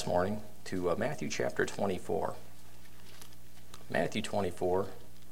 This morning to Matthew chapter 24. Matthew 24.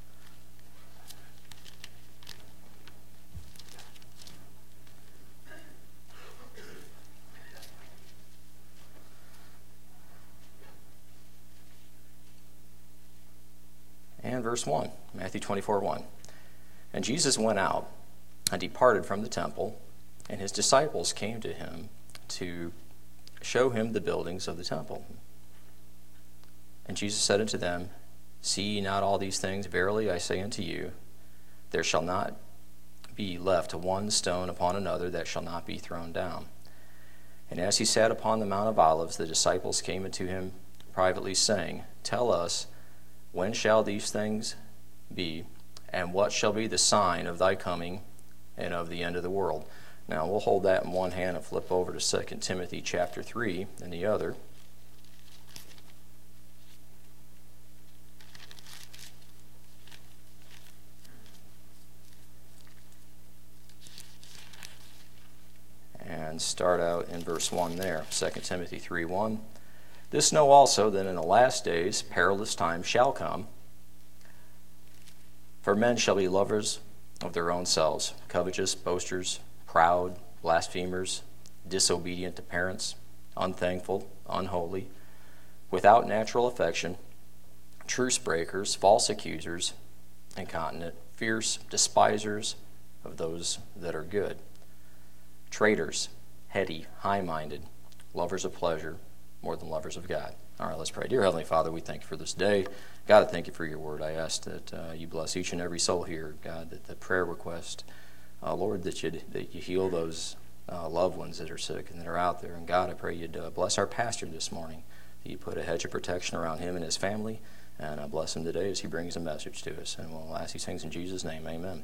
And verse 1, Matthew 24:1. And Jesus went out and departed from the temple, and his disciples came to him to show him the buildings of the temple. And Jesus said unto them, See ye not all these things? Verily I say unto you, there shall not be left one stone upon another that shall not be thrown down. And as he sat upon the Mount of Olives, the disciples came unto him privately, saying, Tell us, when shall these things be, and what shall be the sign of thy coming and of the end of the world? Now, we'll hold that in one hand and flip over to 2 Timothy chapter 3 in the other. And start out in verse 1 there, 2 Timothy 3:1. This know also that in the last days perilous times shall come, for men shall be lovers of their own selves, covetous, boasters, proud, blasphemers, disobedient to parents, unthankful, unholy, without natural affection, truce breakers, false accusers, incontinent, fierce, despisers of those that are good, traitors, heady, high-minded, lovers of pleasure more than lovers of God. All right, let's pray. Dear Heavenly Father, we thank you for this day. God, I thank you for your word. I ask that you bless each and every soul here, God, that the prayer request, Lord, that you heal those loved ones that are sick and that are out there. And God, I pray you'd bless our pastor this morning. That you put a hedge of protection around him and his family, and bless him today as he brings a message to us. And we'll ask these things in Jesus' name. Amen.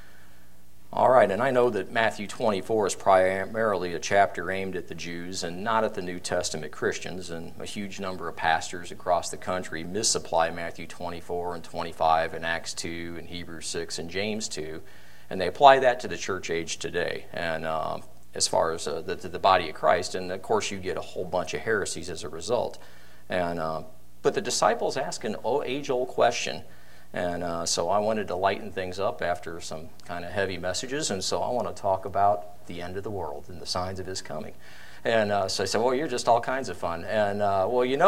All right, and I know that Matthew 24 is primarily a chapter aimed at the Jews and not at the New Testament Christians, and a huge number of pastors across the country misapply Matthew 24 and 25 and Acts 2 and Hebrews 6 and James 2, and they apply that to the church age today, and as far as the body of Christ, and of course you get a whole bunch of heresies as a result. And but the disciples ask an age-old question. And so I wanted to lighten things up after some kind of heavy messages, and so I want to talk about the end of the world and the signs of his coming. And so I said, well, you're just all kinds of fun. And well, you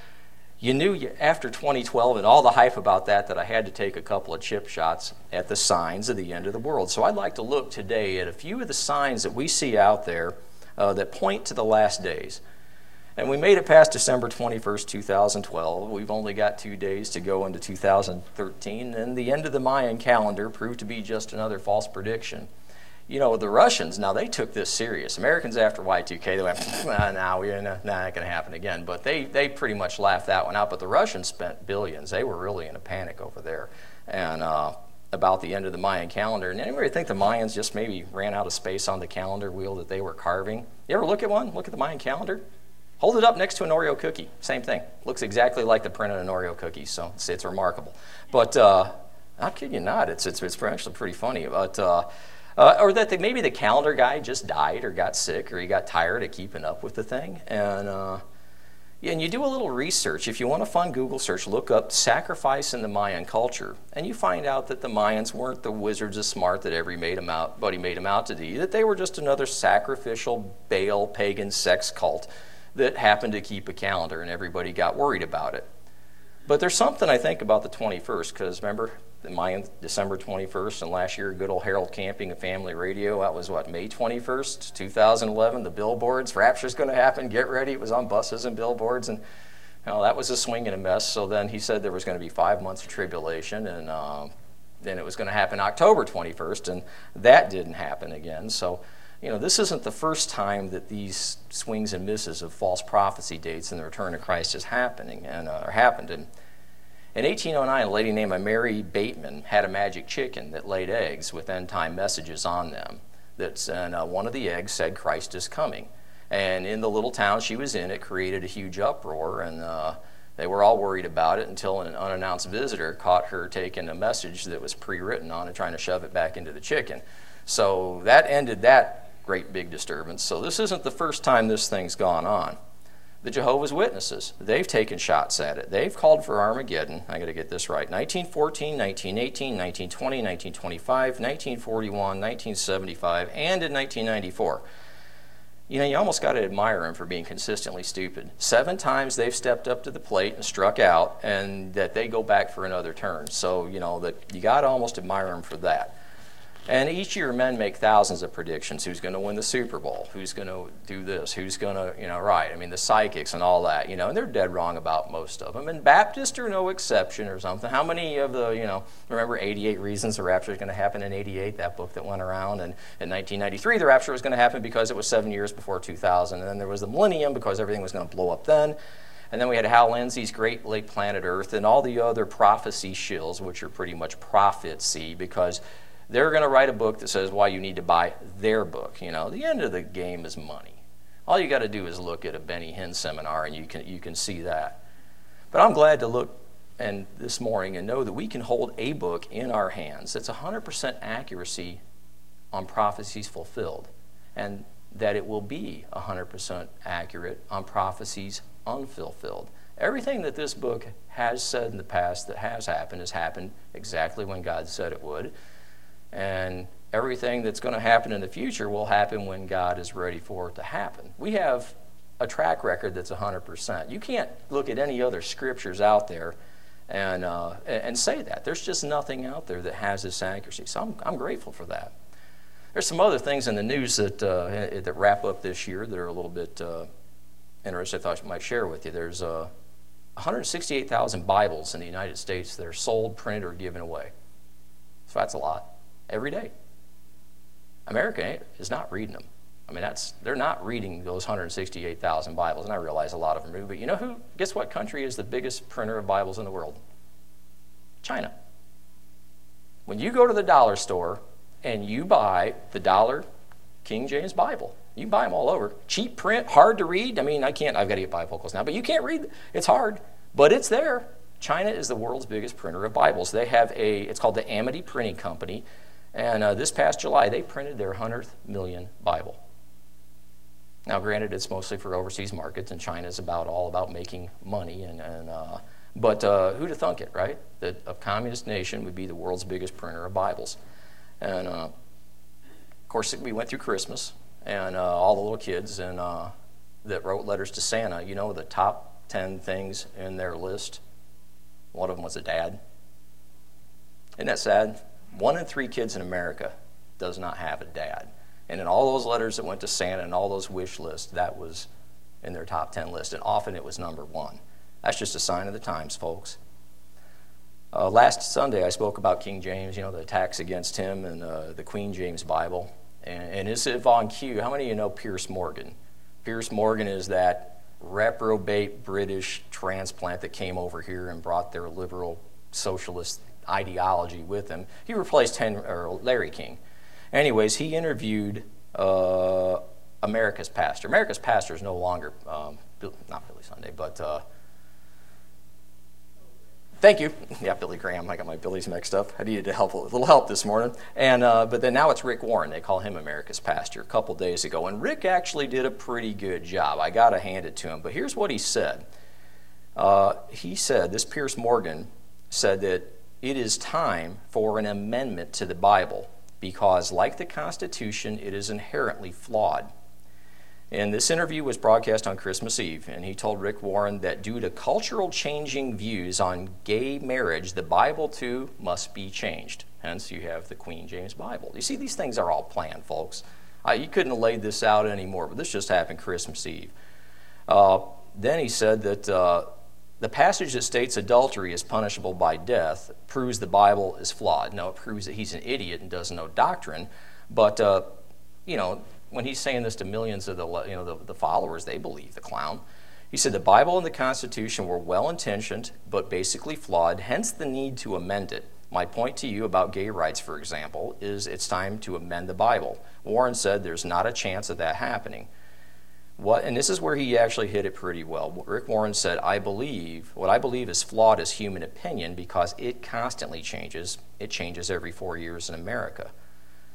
knew after 2012 and all the hype about that I had to take a couple of chip shots at the signs of the end of the world. So I'd like to look today at a few of the signs that we see out there that point to the last days. And we made it past December 21st, 2012. We've only got 2 days to go into 2013, and the end of the Mayan calendar proved to be just another false prediction. You know, the Russians, now they took this serious. Americans after Y2K, they went, not going to happen again. But they pretty much laughed that one out. But the Russians spent billions. They were really in a panic over there. And about the end of the Mayan calendar. And anybody think the Mayans just maybe ran out of space on the calendar wheel that they were carving? You ever look at one? Look at the Mayan calendar? Hold it up next to an Oreo cookie. Same thing. Looks exactly like the print of an Oreo cookie, so it's remarkable. But I kid you not, it's actually pretty funny. But or that maybe the calendar guy just died or got sick or he got tired of keeping up with the thing. And you do a little research. If you want a fun Google search, look up sacrifice in the Mayan culture, and you find out that the Mayans weren't the wizards of smart that everybody made them out to be. That they were just another sacrificial Baal pagan sex cult that happened to keep a calendar, and everybody got worried about it. But there's something I think about the 21st, because remember, the Mayan December 21st, and last year, good old Harold Camping and Family Radio, that was May 21st, 2011, the billboards, rapture's going to happen, get ready, it was on buses and billboards, and that was a swing and a mess. So then he said there was going to be 5 months of tribulation, and then it was going to happen October 21st, and that didn't happen again. So this isn't the first time that these swings and misses of false prophecy dates and the return of Christ is happening or happened. And in 1809, a lady named Mary Bateman had a magic chicken that laid eggs with end-time messages on them. And one of the eggs said Christ is coming. And in the little town she was in, it created a huge uproar, and they were all worried about it until an unannounced visitor caught her taking a message that was pre-written on it, trying to shove it back into the chicken. So that ended that great big disturbance. So this isn't the first time this thing's gone on. The Jehovah's Witnesses, they've taken shots at it. They've called for Armageddon. I got to get this right. 1914, 1918, 1920, 1925, 1941, 1975, and in 1994. You know, you almost got to admire them for being consistently stupid. 7 times they've stepped up to the plate and struck out, and that they go back for another turn. So, you know, that you got to almost admire them for that. And each year men make thousands of predictions. Who's going to win the Super Bowl? Who's going to do this? Who's going to, you know, right. I mean, the psychics and all that, you know, and they're dead wrong about most of them. And Baptists are no exception or something. How many of the, you know, remember 88 Reasons the Rapture is going to happen in 88, that book that went around? And in 1993, the Rapture was going to happen because it was 7 years before 2000. And then there was the millennium because everything was going to blow up then. And then we had Hal Lindsey's Great Lake Planet Earth and all the other prophecy shills, which are pretty much prophecy, because they're going to write a book that says why you need to buy their book. You know, the end of the game is money. All you got to do is look at a Benny Hinn seminar, and you can see that. But I'm glad to look and this morning and know that we can hold a book in our hands that's 100% accuracy on prophecies fulfilled, and that it will be 100% accurate on prophecies unfulfilled. Everything that this book has said in the past that has happened exactly when God said it would. And everything that's going to happen in the future will happen when God is ready for it to happen. We have a track record that's 100%. You can't look at any other scriptures out there and say that. There's just nothing out there that has this accuracy. So I'm grateful for that. There's some other things in the news that wrap up this year that are a little bit interesting. I thought I might share with you. There's 168,000 Bibles in the United States that are sold, printed, or given away. So that's a lot. Every day. America is not reading them. I mean, they're not reading those 168,000 Bibles, and I realize a lot of them do. But you know who? Guess what country is the biggest printer of Bibles in the world? China. When you go to the dollar store and you buy the dollar King James Bible, you buy them all over. Cheap print, hard to read. I mean, I've got to get bifocals now, but you can't read. It's hard, but it's there. China is the world's biggest printer of Bibles. They have it's called the Amity Printing Company. And this past July, they printed their 100th million Bible. Now, granted, it's mostly for overseas markets, and China's all about making money. But who'd have thunk it, right? That a communist nation would be the world's biggest printer of Bibles. And, of course, we went through Christmas, and all the little kids that wrote letters to Santa, you know, the top 10 things in their list, one of them was a dad. Isn't that sad? 1 in 3 kids in America does not have a dad. And in all those letters that went to Santa and all those wish lists, that was in their top 10 list. And often it was number 1. That's just a sign of the times, folks. Last Sunday I spoke about King James, you know, the attacks against him and the Queen James Bible. And is it on cue? How many of you know Piers Morgan? Piers Morgan is that reprobate British transplant that came over here and brought their liberal socialist ideology with him. He replaced Larry King. Anyways, he interviewed America's Pastor. America's Pastor is no longer, not Billy Sunday, but thank you. Yeah, Billy Graham. I got my Billies mixed up. I needed a little help this morning. And but then now it's Rick Warren. They call him America's Pastor a couple days ago. And Rick actually did a pretty good job. I got to hand it to him. But here's what he said. He said, this Piers Morgan said that it is time for an amendment to the Bible because, like the Constitution, it is inherently flawed. And this interview was broadcast on Christmas Eve, and he told Rick Warren that due to cultural changing views on gay marriage, the Bible too must be changed. Hence, you have the Queen James Bible. You see, these things are all planned, folks. You couldn't have laid this out anymore, but this just happened Christmas Eve. Then he said that the passage that states adultery is punishable by death proves the Bible is flawed. Now, it proves that he's an idiot and doesn't know doctrine, but, you know, when he's saying this to millions of the followers, they believe the clown. He said the Bible and the Constitution were well-intentioned, but basically flawed, hence the need to amend it. My point to you about gay rights, for example, is it's time to amend the Bible. Warren said there's not a chance of that happening. And this is where he actually hit it pretty well. Rick Warren said, what I believe is flawed is human opinion because it constantly changes. It changes every 4 years in America.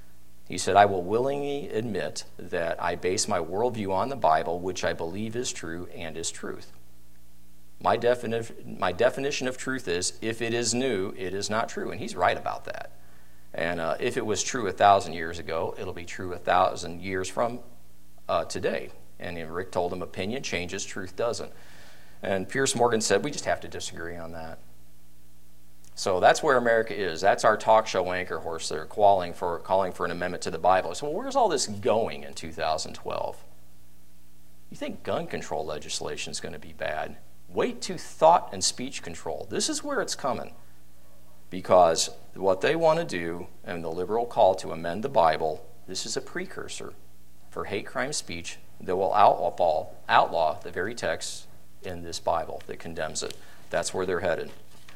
He said, I will willingly admit that I base my worldview on the Bible, which I believe is true and is truth. My definition of truth is, if it is new, it is not true. And he's right about that. And if it was true 1,000 years ago, it'll be true 1,000 years from today. And Rick told him, opinion changes, truth doesn't. And Piers Morgan said, we just have to disagree on that. So that's where America is. That's our talk show anchor horse. They're calling for an amendment to the Bible. So where's all this going in 2012? You think gun control legislation is going to be bad? Wait to thought and speech control. This is where it's coming. Because what they want to do, and the liberal call to amend the Bible, this is a precursor for hate crime speech that will outlaw the very text in this Bible that condemns it. That's where they're headed.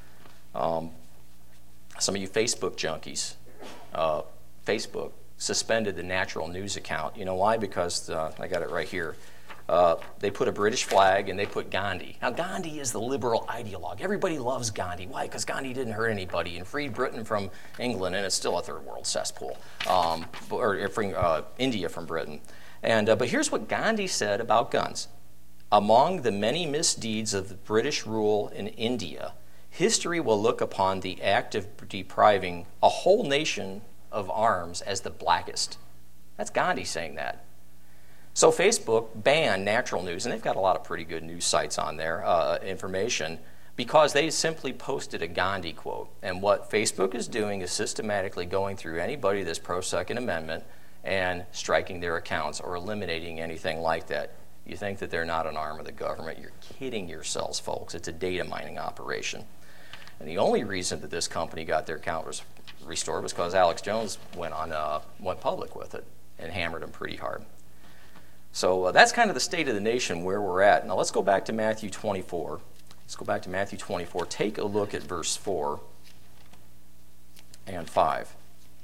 Some of you Facebook junkies, Facebook suspended the Natural News account. You know why? Because I got it right here. They put a British flag and they put Gandhi. Now, Gandhi is the liberal ideologue. Everybody loves Gandhi. Why? Because Gandhi didn't hurt anybody and freed Britain from England, and it's still a third world cesspool, or freeing India from Britain. And but here's what Gandhi said about guns. Among the many misdeeds of the British rule in India, history will look upon the act of depriving a whole nation of arms as the blackest. That's Gandhi saying that. So Facebook banned Natural News, and they've got a lot of pretty good news sites on there, information, because they simply posted a Gandhi quote. And what Facebook is doing is systematically going through anybody that's pro-Second Amendment and striking their accounts or eliminating anything like that. You think that they're not an arm of the government? You're kidding yourselves, folks. It's a data mining operation. And the only reason that this company got their account restored was because Alex Jones went public with it and hammered them pretty hard. So that's kind of the state of the nation where we're at. Now let's go back to Matthew 24. Let's go back to Matthew 24. Take a look at verse 4 and 5.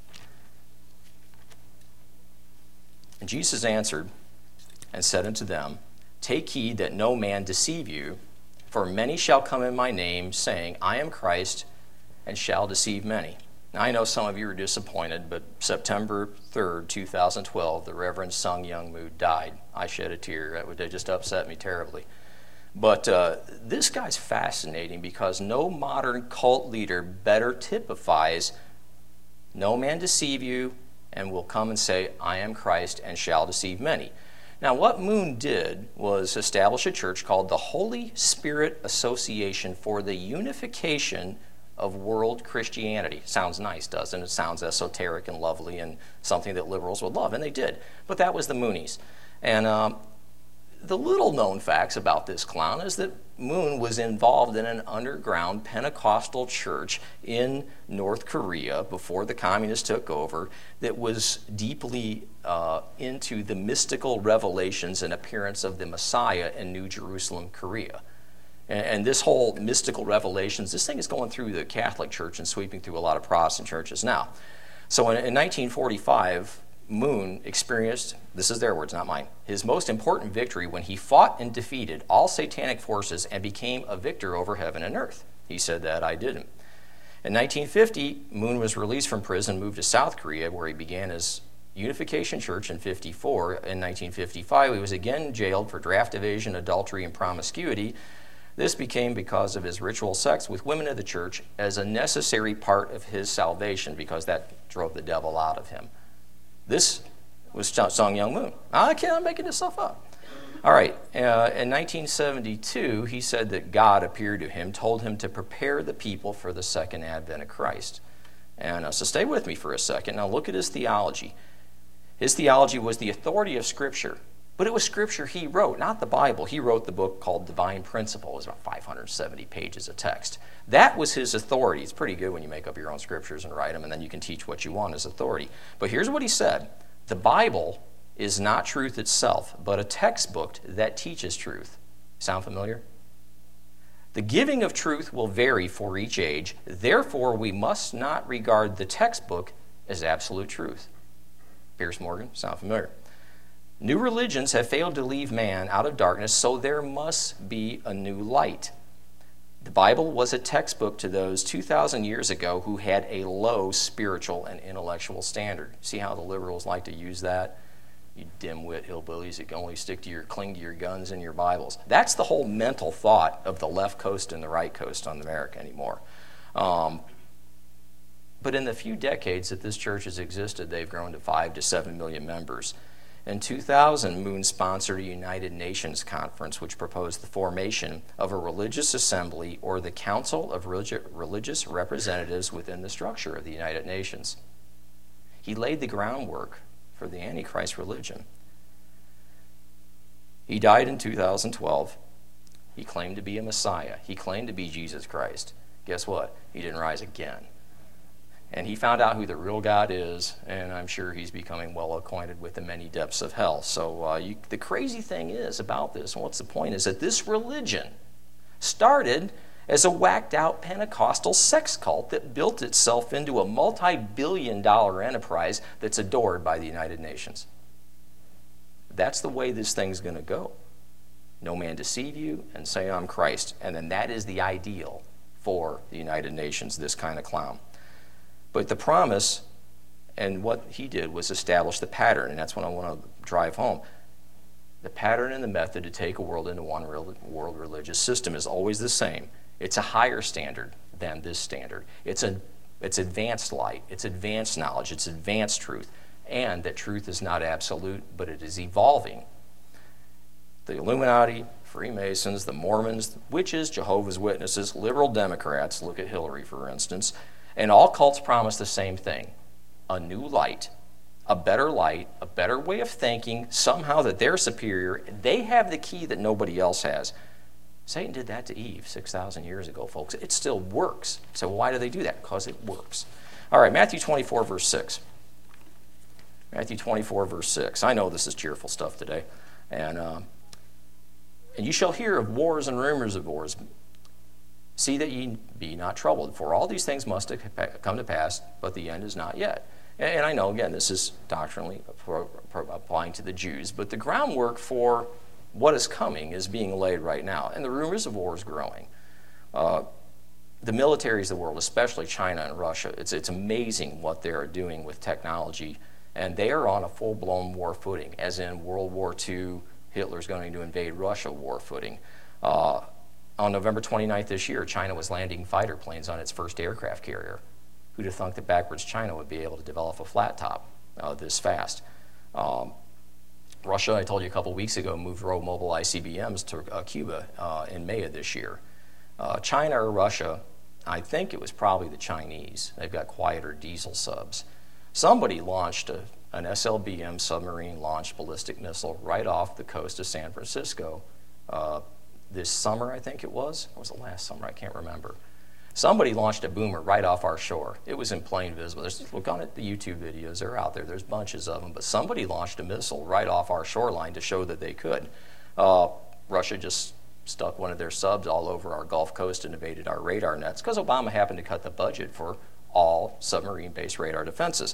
And Jesus answered and said unto them, Take heed that no man deceive you, for many shall come in my name, saying, I am Christ, and shall deceive many. Now, I know some of you are disappointed, but September 3rd, 2012, the Reverend Sung Young Moo died. I shed a tear. That just upset me terribly. But this guy's fascinating because no modern cult leader better typifies, no man deceive you, and will come and say, I am Christ, and shall deceive many. Now, what Moon did was establish a church called the Holy Spirit Association for the Unification of World Christianity. Sounds nice, doesn't it? It sounds esoteric and lovely and something that liberals would love, and they did. But that was the Moonies. And the little-known facts about this clown is that Moon was involved in an underground Pentecostal church in North Korea before the communists took over that was deeply into the mystical revelations and appearance of the Messiah in New Jerusalem, Korea. And this whole mystical revelations, this thing is going through the Catholic Church and sweeping through a lot of Protestant churches now. So in 1945, Moon experienced, this is their words, not mine, his most important victory when he fought and defeated all satanic forces and became a victor over heaven and earth. He said that, I didn't. In 1950, Moon was released from prison, moved to South Korea, where he began his Unification Church in 1954. In 1955, he was again jailed for draft evasion, adultery, and promiscuity. This became because of his ritual sex with women of the church as a necessary part of his salvation because that drove the devil out of him. This was Sung Young Moon. I'm making this stuff up. All right. In 1972, he said that God appeared to him, told him to prepare the people for the second advent of Christ. And so stay with me for a second. Now look at his theology. His theology was the authority of Scripture. But it was Scripture he wrote, not the Bible. He wrote the book called Divine Principle. It was about 570 pages of text. That was his authority. It's pretty good when you make up your own scriptures and write them, and then you can teach what you want as authority. But here's what he said. The Bible is not truth itself, but a textbook that teaches truth. Sound familiar? The giving of truth will vary for each age. Therefore, we must not regard the textbook as absolute truth. Piers Morgan, sound familiar? New religions have failed to leave man out of darkness, so there must be a new light. The Bible was a textbook to those 2,000 years ago who had a low spiritual and intellectual standard. See how the liberals like to use that? You dimwit hillbillies that can only cling to your guns and your Bibles. That's the whole mental thought of the left coast and the right coast on America anymore. But in the few decades that this church has existed, they've grown to 5 to 7 million members. In 2000, Moon sponsored a United Nations conference which proposed the formation of a religious assembly or the Council of Religious Representatives within the structure of the United Nations. He laid the groundwork for the Antichrist religion. He died in 2012. He claimed to be a Messiah. He claimed to be Jesus Christ. Guess what? He didn't rise again. And he found out who the real God is, and I'm sure he's becoming well acquainted with the many depths of hell. So the crazy thing is about this, and what's the point, is that this religion started as a whacked-out Pentecostal sex cult that built itself into a multi-billion-dollar enterprise that's adored by the United Nations. That's the way this thing's going to go. No man deceive you and say I'm Christ. And then that is the ideal for the United Nations, this kind of clown. But the promise and what he did was establish the pattern, and that's what I want to drive home. The pattern and the method to take a world into one world religious system is always the same. It's a higher standard than this standard. It's advanced light, it's advanced knowledge, it's advanced truth, and that truth is not absolute, but it is evolving. The Illuminati, Freemasons, the Mormons, witches, Jehovah's Witnesses, liberal Democrats, look at Hillary for instance, and all cults promise the same thing: a new light, a better way of thinking, somehow that they're superior. They have the key that nobody else has. Satan did that to Eve 6,000 years ago, folks. It still works. So why do they do that? Because it works. All right, Matthew 24, verse 6. Matthew 24, verse 6. I know this is cheerful stuff today. And you shall hear of wars and rumors of wars. See that ye be not troubled, for all these things must come to pass, but the end is not yet. And I know, again, this is doctrinally applying to the Jews, but the groundwork for what is coming is being laid right now, and the rumors of war is growing. The militaries of the world, especially China and Russia, it's amazing what they are doing with technology, and they are on a full-blown war footing, as in World War II, Hitler's going to invade Russia war footing. On November 29th this year, China was landing fighter planes on its first aircraft carrier. Who'd have thunk that backwards China would be able to develop a flat top this fast? Russia, I told you a couple weeks ago, moved Rogue Mobile ICBMs to Cuba in May of this year. China or Russia, I think it was probably the Chinese. They've got quieter diesel subs. Somebody launched an SLBM submarine-launched ballistic missile right off the coast of San Francisco this summer, I think it was. Or was it last summer? I can't remember. Somebody launched a boomer right off our shore. It was in plain visible. Look on it, the YouTube videos, they're out there. There's bunches of them. But somebody launched a missile right off our shoreline to show that they could. Russia just stuck one of their subs all over our Gulf Coast and invaded our radar nets because Obama happened to cut the budget for all submarine-based radar defenses.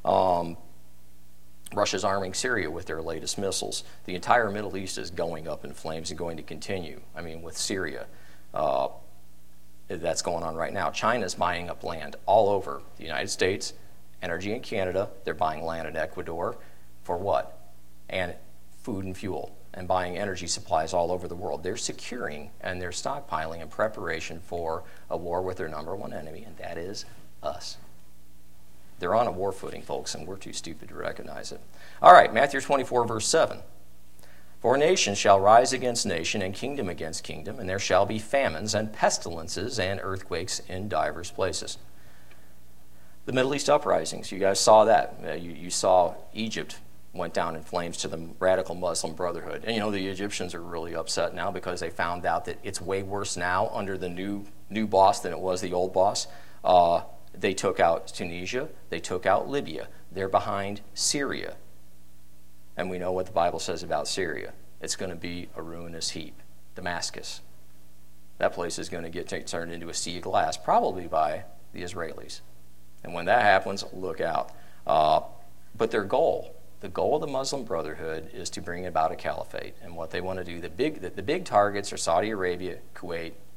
Russia's arming Syria with their latest missiles. The entire Middle East is going up in flames and going to continue. I mean, with Syria, that's going on right now. China's buying up land all over the United States, energy in Canada. They're buying land in Ecuador for what? And food and fuel, and buying energy supplies all over the world. They're securing and they're stockpiling in preparation for a war with their number one enemy, and that is us. They're on a war footing, folks, and we're too stupid to recognize it. All right, Matthew 24, verse 7. For nation shall rise against nation, and kingdom against kingdom, and there shall be famines and pestilences and earthquakes in divers places. The Middle East uprisings, you guys saw that. You saw Egypt went down in flames to the radical Muslim Brotherhood. And you know, the Egyptians are really upset now because they found out that it's way worse now under the new boss than it was the old boss. They took out Tunisia. They took out Libya. They're behind Syria. And we know what the Bible says about Syria. It's going to be a ruinous heap. Damascus. That place is going to get turned into a sea of glass, probably by the Israelis. And when that happens, look out. But their goal, the goal of the Muslim Brotherhood, is to bring about a caliphate. And what they want to do, the big targets are Saudi Arabia, Kuwait,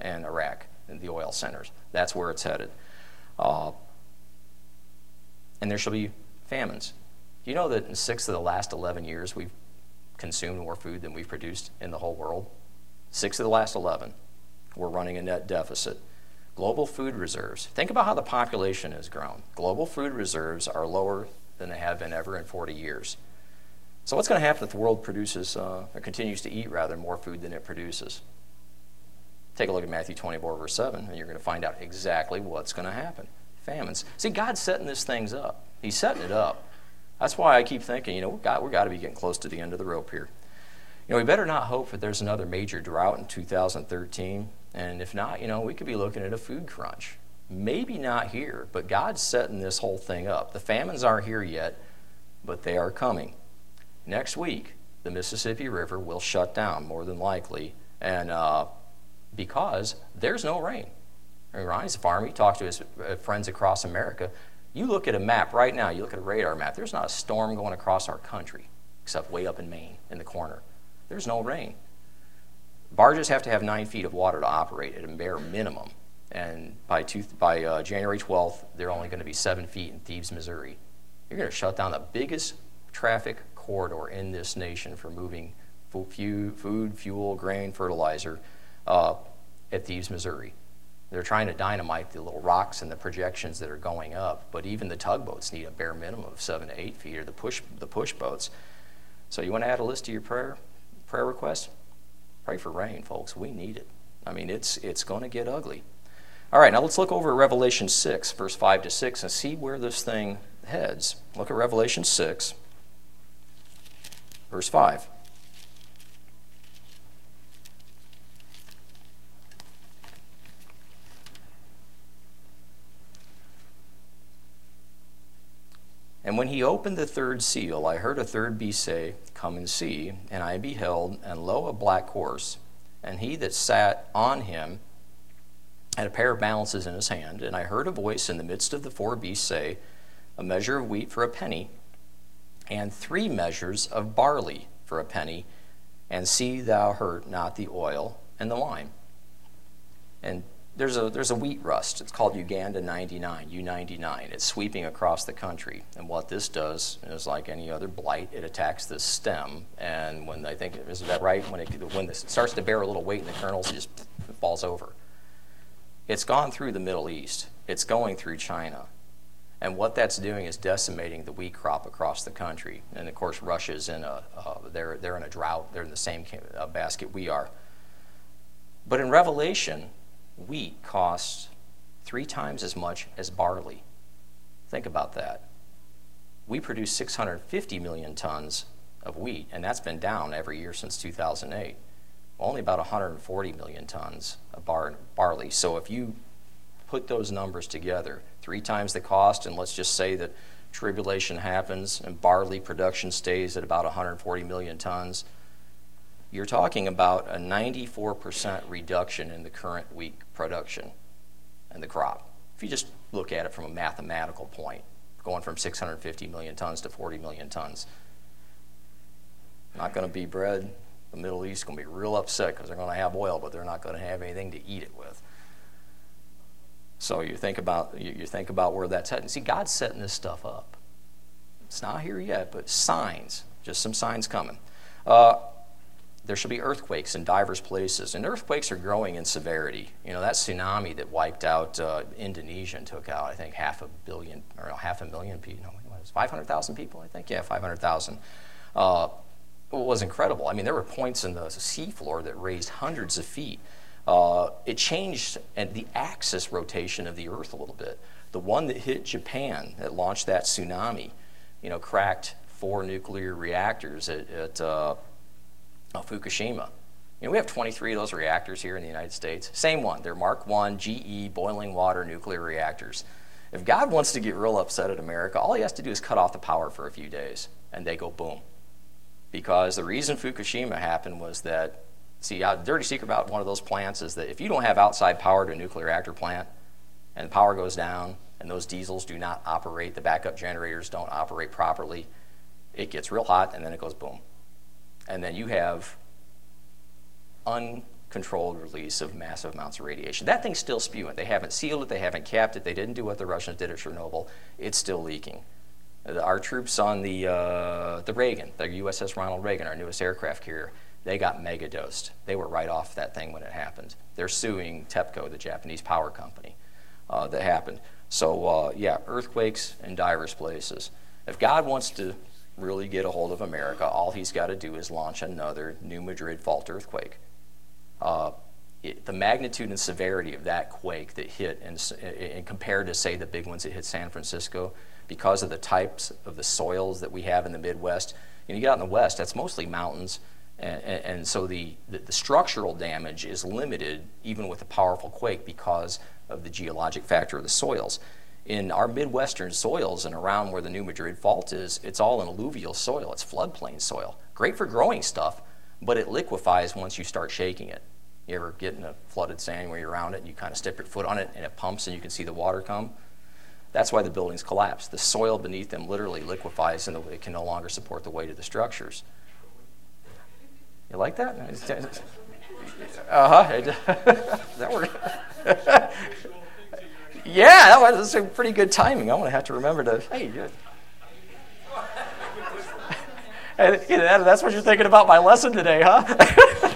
and Iraq, and the oil centers. That's where it's headed. And there shall be famines. Do you know that in 6 of the last 11 years we've consumed more food than we've produced in the whole world? 6 of the last 11. We're running a net deficit. Global food reserves. Think about how the population has grown. Global food reserves are lower than they have been ever in 40 years. So what's going to happen if the world produces, or continues to eat rather, more food than it produces? Take a look at Matthew 24, verse 7, and you're going to find out exactly what's going to happen. Famines. See, God's setting these things up. He's setting it up. That's why I keep thinking, we've got to be getting close to the end of the rope here. We better not hope that there's another major drought in 2013. And if not, we could be looking at a food crunch. Maybe not here, but God's setting this whole thing up. The famines aren't here yet, but they are coming. Next week, the Mississippi River will shut down, more than likely, and because there's no rain. Ronnie's a farmer. He talked to his friends across America. You look at a map right now, you look at a radar map, there's not a storm going across our country, except way up in Maine, in the corner. There's no rain. Barges have to have 9 feet of water to operate at a bare minimum. And by January 12th, they're only going to be 7 feet in Thebes, Missouri. You're going to shut down the biggest traffic corridor in this nation for moving food, fuel, grain, fertilizer at Thebes, Missouri. They're trying to dynamite the little rocks and the projections that are going up, but even the tugboats need a bare minimum of 7 to 8 feet, or the push boats. So you want to add a list to your prayer requests? Pray for rain, folks. We need it. I mean, it's going to get ugly. All right, now let's look over at Revelation 6, verse 5 to 6, and see where this thing heads. Look at Revelation 6, verse 5. And when he opened the third seal, I heard a third beast say, Come and see. And I beheld, and lo, a black horse. And he that sat on him had a pair of balances in his hand. And I heard a voice in the midst of the 4 beasts say, A measure of wheat for a penny, and 3 measures of barley for a penny, and see thou hurt not the oil and the wine. And there's a wheat rust. It's called Uganda 99, U99. It's sweeping across the country. And what this does is like any other blight, it attacks the stem. And when I think, is that right? When it starts to bear a little weight in the kernels, it just falls over. It's gone through the Middle East. It's going through China. And what that's doing is decimating the wheat crop across the country. And of course, Russia's they're in a drought. They're in the same basket we are. But in Revelation, wheat costs 3 times as much as barley. Think about that. We produce 650 million tons of wheat, and that's been down every year since 2008. Only about 140 million tons of barley. So if you put those numbers together, 3 times the cost, and let's just say that tribulation happens and barley production stays at about 140 million tons, you're talking about a 94% reduction in the current wheat production and the crop. If you just look at it from a mathematical point, going from 650 million tons to 40 million tons. Not going to be bread. The Middle East is going to be real upset because they're going to have oil, but they're not going to have anything to eat it with. So you think about where that's heading. See, God's setting this stuff up. It's not here yet, but signs, just some signs coming. There shall be earthquakes in divers places, and earthquakes are growing in severity. That tsunami that wiped out Indonesia and took out, I think, 500,000 people. 500,000 people, I think? Yeah, 500,000. It was incredible. I mean, there were points in the seafloor that raised hundreds of feet. It changed the axis rotation of the Earth a little bit. The one that hit Japan, that launched that tsunami, cracked 4 nuclear reactors at Fukushima. We have 23 of those reactors here in the United States. Same one. They're Mark I, GE, boiling water nuclear reactors. If God wants to get real upset at America, all he has to do is cut off the power for a few days, and they go boom. Because the reason Fukushima happened was that, a dirty secret about one of those plants is that if you don't have outside power to a nuclear reactor plant, and the power goes down, and those diesels do not operate, the backup generators don't operate properly, it gets real hot, and then it goes boom. And then you have controlled release of massive amounts of radiation. That thing's still spewing. They haven't sealed it. They haven't capped it. They didn't do what the Russians did at Chernobyl. It's still leaking. Our troops on the Reagan, the USS Ronald Reagan, our newest aircraft carrier, they got mega dosed. They were right off that thing when it happened. They're suing TEPCO, the Japanese power company, that happened. So, yeah, earthquakes in diverse places. If God wants to really get a hold of America, all he's got to do is launch another New Madrid fault earthquake. The magnitude and severity of that quake that hit, and compared to, say, the big ones that hit San Francisco, because of the types of the soils that we have in the Midwest, you get out in the West, that's mostly mountains, and so the structural damage is limited even with a powerful quake because of the geologic factor of the soils. In our Midwestern soils and around where the New Madrid Fault is, it's all an alluvial soil. It's floodplain soil. Great for growing stuff, but it liquefies once you start shaking it. You ever get in a flooded sand where you're around it and you kind of step your foot on it and it pumps and you can see the water come? That's why the buildings collapse. The soil beneath them literally liquefies and it can no longer support the weight of the structures. You like that? That worked. Yeah, that was a pretty good timing. I'm going to have to remember to, hey, good. That's what you're thinking about my lesson today, huh?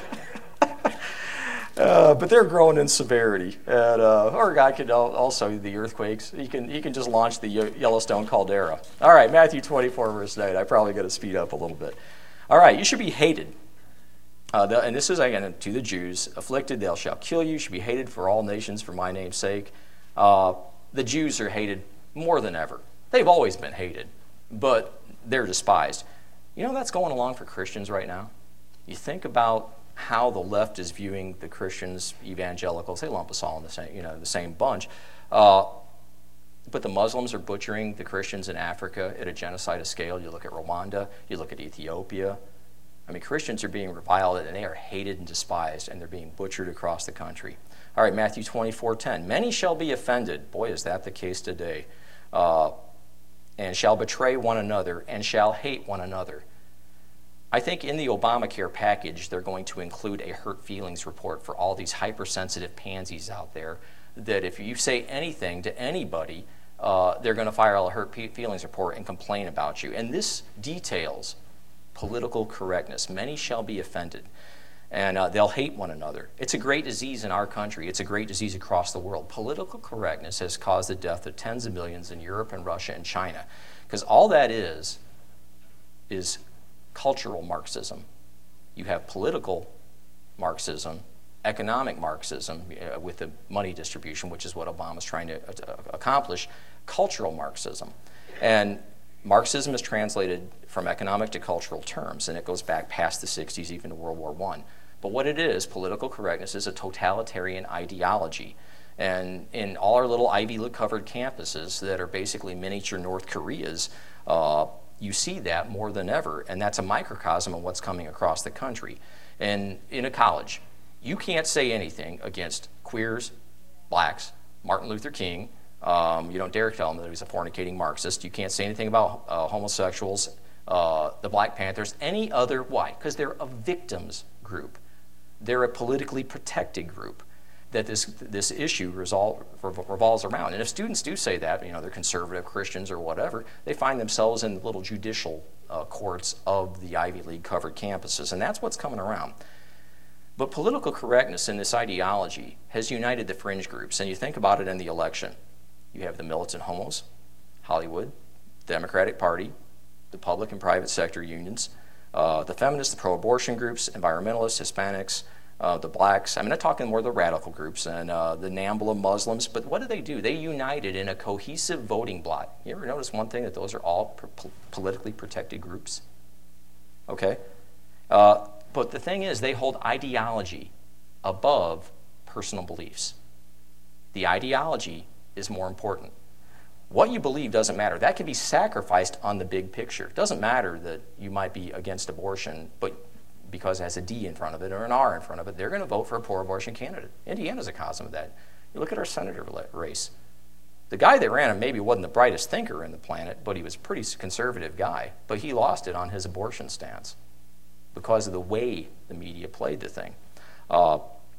But they're growing in severity. And, or God could also, the earthquakes, he can just launch the Yellowstone caldera. All right, Matthew 24, verse 9. I probably got to speed up a little bit. All right, you should be hated. And this is, again, to the Jews. Afflicted, they shall kill you. You should be hated for all nations for my name's sake. The Jews are hated more than ever. They've always been hated, but they're despised. You know that's going along for Christians right now? You think about how the left is viewing the Christians, evangelicals. They lump us all in the same bunch. But the Muslims are butchering the Christians in Africa at a genocidal scale. You look at Rwanda, you look at Ethiopia. I mean, Christians are being reviled and they are hated and despised, and they're being butchered across the country. All right, Matthew 24:10. Many shall be offended. Boy, is that the case today. And shall betray one another and shall hate one another. I think in the Obamacare package, they're going to include a hurt feelings report for all these hypersensitive pansies out there, that if you say anything to anybody, they're going to file a hurt feelings report and complain about you. And this details political correctness. Many shall be offended, and they'll hate one another. It's a great disease in our country. It's a great disease across the world. Political correctness has caused the death of tens of millions in Europe and Russia and China, because all that is cultural Marxism. You have political Marxism, economic Marxism with the money distribution, which is what Obama's trying to accomplish, cultural Marxism. And Marxism is translated from economic to cultural terms, and it goes back past the 60s, even to World War I. But what it is, political correctness, is a totalitarian ideology. And in all our little Ivy League-covered campuses that are basically miniature North Koreas, you see that more than ever, and that's a microcosm of what's coming across the country. And in a college, you can't say anything against queers, blacks, Martin Luther King. You don't dare tell him that he's a fornicating Marxist. You can't say anything about homosexuals, the Black Panthers, any other. Why? Because they're a victims group. They're a politically protected group that this issue revolves around. And if students do say that, they're conservative Christians or whatever, they find themselves in the little judicial courts of the Ivy League covered campuses, and that's what's coming around. But political correctness in this ideology has united the fringe groups, and you think about it in the election. You have the militant homos, Hollywood, Democratic Party, the public and private sector unions, the feminists, the pro-abortion groups, environmentalists, Hispanics, the blacks. I'm not talking more the radical groups and the NAMBLA Muslims, but what do? They united in a cohesive voting bloc. You ever notice one thing, that those are all politically protected groups? Okay? But the thing is, they hold ideology above personal beliefs. The ideology is more important. What you believe doesn't matter. That can be sacrificed on the big picture. It doesn't matter that you might be against abortion, but because it has a D in front of it or an R in front of it, they're going to vote for a pro-abortion candidate. Indiana's a cosm of that. You look at our senator race. The guy that ran him maybe wasn't the brightest thinker in the planet, but he was a pretty conservative guy. But he lost it on his abortion stance because of the way the media played the thing.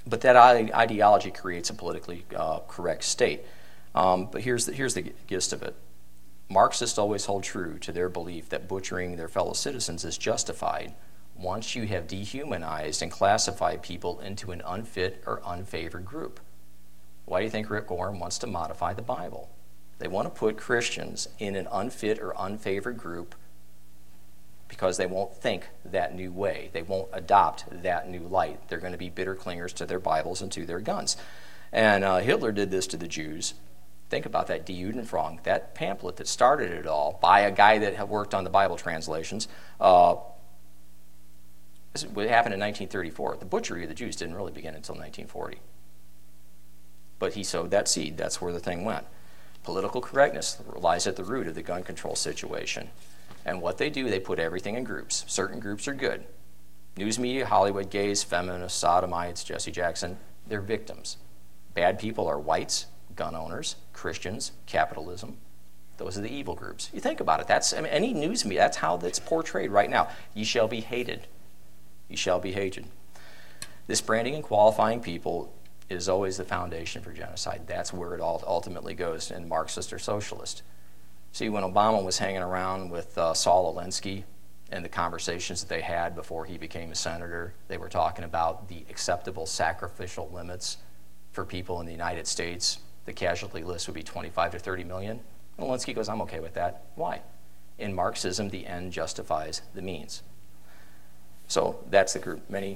But that ideology creates a politically correct state. But here's the gist of it. Marxists always hold true to their belief that butchering their fellow citizens is justified once you have dehumanized and classified people into an unfit or unfavored group. Why do you think Rick Warren wants to modify the Bible? They want to put Christians in an unfit or unfavored group because they won't think that new way. They won't adopt that new light. They're going to be bitter clingers to their Bibles and to their guns. And Hitler did this to the Jews. Think about that, Die Judenfront, that pamphlet that started it all by a guy that had worked on the Bible translations. This happened in 1934. The butchery of the Jews didn't really begin until 1940. But he sowed that seed. That's where the thing went. Political correctness lies at the root of the gun control situation. And what they do, they put everything in groups. Certain groups are good. News media, Hollywood, gays, feminists, sodomites, Jesse Jackson, they're victims. Bad people are whites, gun owners, Christians, capitalism. Those are the evil groups. You think about it. Any news media, that's how it's portrayed right now. Ye shall be hated. Ye shall be hated. This branding and qualifying people is always the foundation for genocide. That's where it all ultimately goes in Marxist or socialist. See, when Obama was hanging around with Saul Alinsky and the conversations that they had before he became a senator, they were talking about the acceptable sacrificial limits for people in the United States. The casualty list would be 25 to 30 million. And Alinsky goes, I'm okay with that. Why? In Marxism, the end justifies the means. So that's the group. All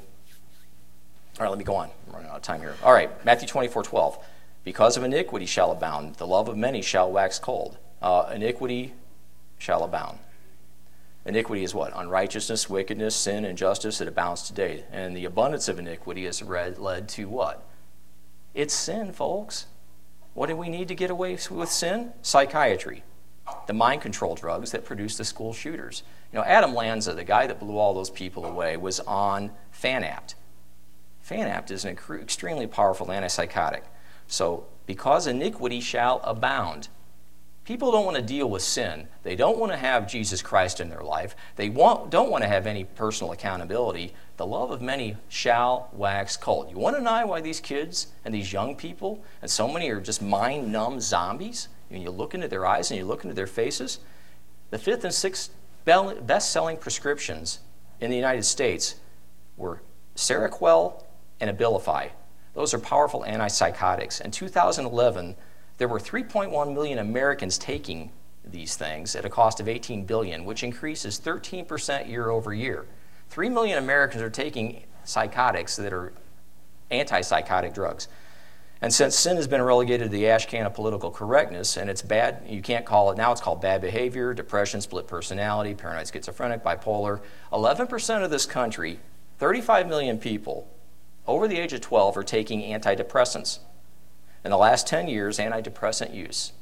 right, let me go on. I'm running out of time here. All right, Matthew 24:12. Because of iniquity shall abound, the love of many shall wax cold. Iniquity shall abound. Iniquity is what? Unrighteousness, wickedness, sin, injustice. It abounds today. And the abundance of iniquity has led to what? It's sin, folks. What do we need to get away with sin? Psychiatry. The mind control drugs that produce the school shooters. Adam Lanza, the guy that blew all those people away, was on Fanapt. Fanapt is an extremely powerful antipsychotic. So, because iniquity shall abound, people don't want to deal with sin. They don't want to have Jesus Christ in their life. They don't want to have any personal accountability. The love of many shall wax cold. You want to know why these kids and these young people, and so many are just mind-numb zombies? When you look into their eyes and you look into their faces, the 5th and 6th best-selling prescriptions in the United States were Seroquel and Abilify. Those are powerful antipsychotics. In 2011, there were 3.1 million Americans taking these things at a cost of $18 billion, which increases 13% year over year. 3 million Americans are taking psychotics that are antipsychotic drugs. And since sin has been relegated to the ash can of political correctness, and it's bad, you can't call it, now it's called bad behavior, depression, split personality, paranoid schizophrenic, bipolar. 11% of this country, 35 million people over the age of 12 are taking antidepressants. In the last 10 years, antidepressant use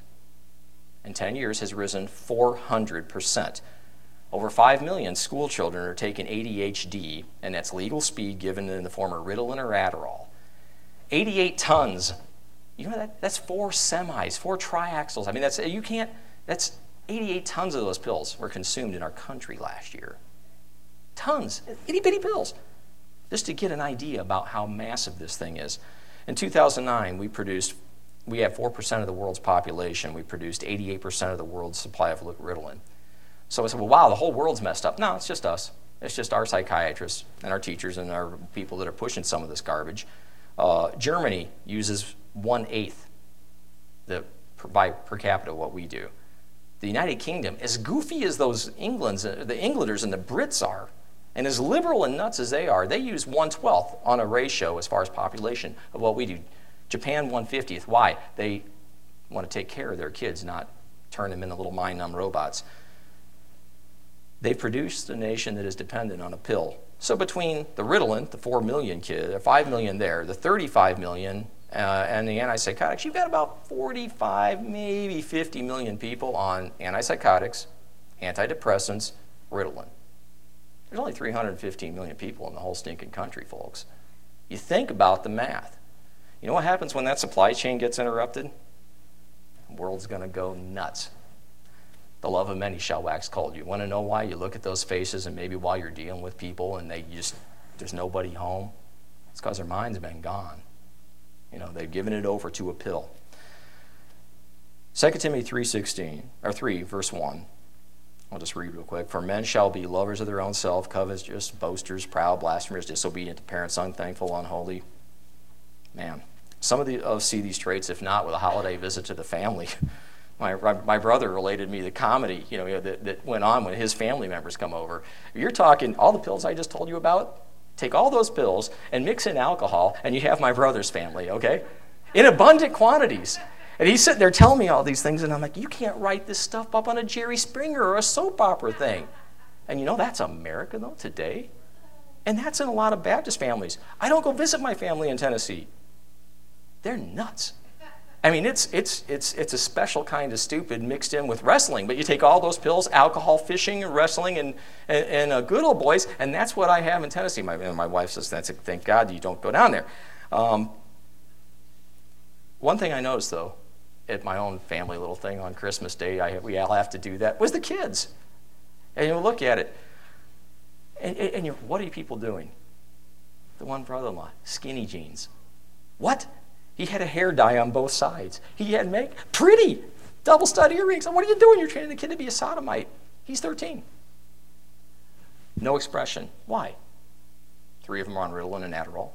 in 10 years has risen 400%. Over 5 million school children are taking ADHD, and that's legal speed given in the form of Ritalin or Adderall. 88 tons. You know that's 4 semis, 4 triaxles. That's 88 tons of those pills were consumed in our country last year. Tons, itty bitty pills. Just to get an idea about how massive this thing is. In 2009, we have 4% of the world's population. We produced 88% of the world's supply of Ritalin. So I said, well, wow, the whole world's messed up. No, it's just us. It's just our psychiatrists and our teachers and our people that are pushing some of this garbage. Germany uses 1/8 per capita what we do. The United Kingdom, as goofy as the Englanders and the Brits are, and as liberal and nuts as they are, they use 1/12 on a ratio as far as population of what we do. Japan 1/50. Why? They want to take care of their kids, not turn them into little mind-numb robots. They've produced a nation that is dependent on a pill. So between the Ritalin, the 4 million kids, 5 million there, the 35 million, and the antipsychotics, you've got about 45, maybe 50 million people on antipsychotics, antidepressants, Ritalin. There's only 315 million people in the whole stinking country, folks. You think about the math. You know what happens when that supply chain gets interrupted? The world's going to go nuts. The love of many shall wax cold. You want to know why? You look at those faces, and maybe while you're dealing with people and there's nobody home, It's because their mind's been gone. They've given it over to a pill. 2 Timothy 3 verse 1. I'll just read real quick. For men shall be lovers of their own self, covetous, boasters, proud, blasphemers, disobedient to parents, unthankful, unholy. Man, some of us see these traits, if not with a holiday visit to the family. My brother related me the comedy, that went on when his family members come over. You're talking all the pills I just told you about. Take all those pills and mix in alcohol, and you have my brother's family, okay? In abundant quantities. And he's sitting there telling me all these things, and I'm like, you can't write this stuff up on a Jerry Springer or a soap opera thing. And that's America, though, today. And that's in a lot of Baptist families. I don't go visit my family in Tennessee. They're nuts. I mean, it's a special kind of stupid mixed in with wrestling. But you take all those pills, alcohol, fishing, wrestling, and good old boys, and that's what I have in Tennessee. My wife says, thank God you don't go down there. One thing I noticed, though, at my own family little thing on Christmas Day, we all have to do that, was the kids. And you look at it, and what are you people doing? The one brother-in-law, skinny jeans. What? He had a hair dye on both sides. He had pretty double-stud earrings. What are you doing? You're training the kid to be a sodomite. He's 13. No expression. Why? 3 of them are on Ritalin and Adderall.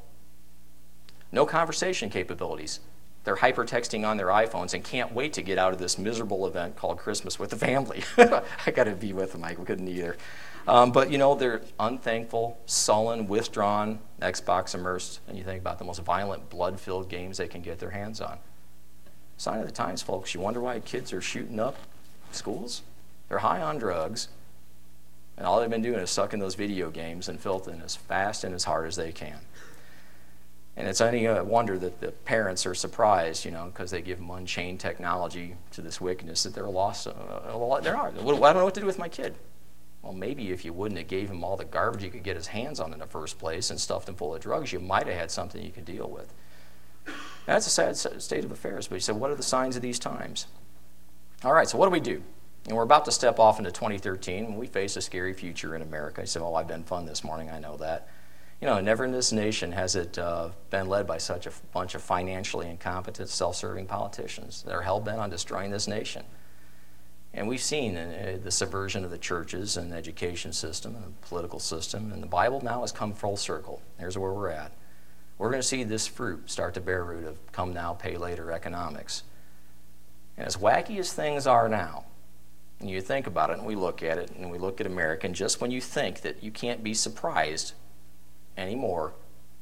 No conversation capabilities. They're hypertexting on their iPhones and can't wait to get out of this miserable event called Christmas with the family. I got to be with them. I couldn't either. But, they're unthankful, sullen, withdrawn, Xbox immersed, and you think about the most violent, blood-filled games they can get their hands on. Sign of the times, folks. You wonder why kids are shooting up schools? They're high on drugs, and all they've been doing is sucking those video games and filthing as fast and as hard as they can. And it's any wonder that the parents are surprised, because they give them unchained technology to this wickedness, that they're lost. There are. I don't know what to do with my kid. Well, maybe if you wouldn't have gave him all the garbage he could get his hands on in the first place and stuffed him full of drugs, you might have had something you could deal with. That's a sad state of affairs. But you said, what are the signs of these times? All right, so what do we do? And we're about to step off into 2013, and we face a scary future in America. You said, well, I've been fun this morning. I know that. Never in this nation has it been led by such a bunch of financially incompetent, self-serving politicians that are hell-bent on destroying this nation. And we've seen the subversion of the churches and the education system and the political system, and the Bible now has come full circle. Here's where we're at. We're going to see this fruit start to bear root of come now, pay later economics. And as wacky as things are now, and you think about it, and we look at it, and we look at America, and just when you think that you can't be surprised anymore,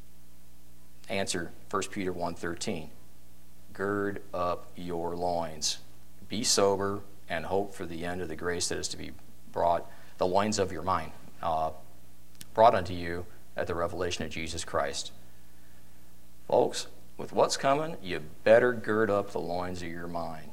answer 1 Peter 1:13. Gird up your loins. Be sober and hope for the end of the grace that is to be brought, the loins of your mind, brought unto you at the revelation of Jesus Christ. Folks, with what's coming, you better gird up the loins of your mind.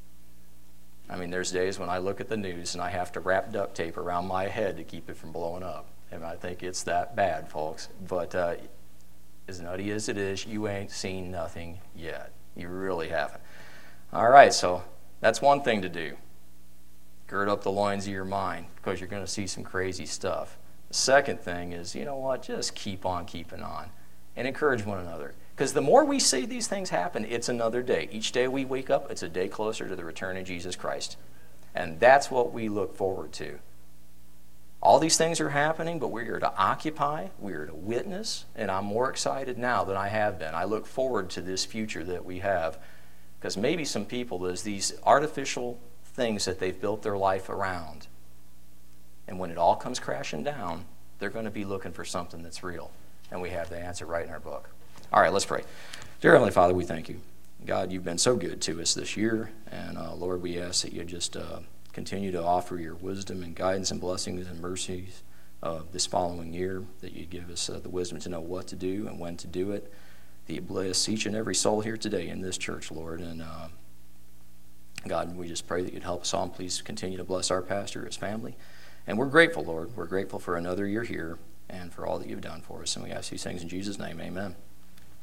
I mean, there's days when I look at the news and I have to wrap duct tape around my head to keep it from blowing up. And I think it's that bad, folks. But as nutty as it is, you ain't seen nothing yet. You really haven't. All right, so that's one thing to do. Gird up the loins of your mind, because you're going to see some crazy stuff. The second thing is, just keep on keeping on and encourage one another. Because the more we see these things happen, it's another day. Each day we wake up, it's a day closer to the return of Jesus Christ. And that's what we look forward to. All these things are happening, but we are to occupy, we are to witness, and I'm more excited now than I have been. I look forward to this future that we have, because maybe some people, there's these artificial things that they've built their life around, and when it all comes crashing down, they're going to be looking for something that's real, and we have the answer right in our book. All right, let's pray. Dear Heavenly Father, we thank you. God, you've been so good to us this year, and Lord, we ask that you just continue to offer your wisdom and guidance and blessings and mercies this following year, that you give us the wisdom to know what to do and when to do it, that you bless each and every soul here today in this church, Lord. And God, we just pray that you'd help us all, and please continue to bless our pastor, his family. And we're grateful, Lord. We're grateful for another year here and for all that you've done for us. And we ask these things in Jesus' name. Amen.